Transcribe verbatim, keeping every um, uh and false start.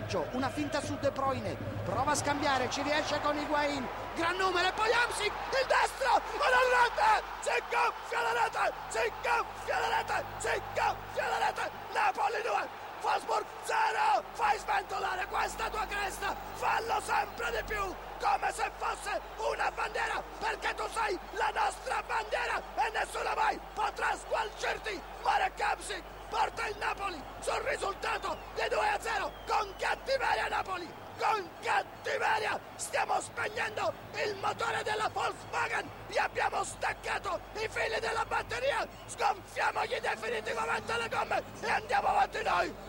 vantaggio, una finta su De Bruyne, prova a scambiare, ci riesce con Higuain, gran numero e poi Hamsik, il destro, alla rete, si gonfia la rete, si gonfia la rete, si gonfia la rete, Napoli due, Wolfsburg zero, fai sventolare questa tua cresta, fallo sempre di più, come se fosse una bandiera, perché tu sei la nostra bandiera e nessuno mai potrà squalcirti. Marek Hamsik porta il Napoli sul risultato di due a zero con cattiveria Napoli, con cattiveria stiamo spegnendo il motore della Volkswagen, gli abbiamo staccato i fili della batteria, sgonfiamogli definitivamente le gomme e andiamo avanti noi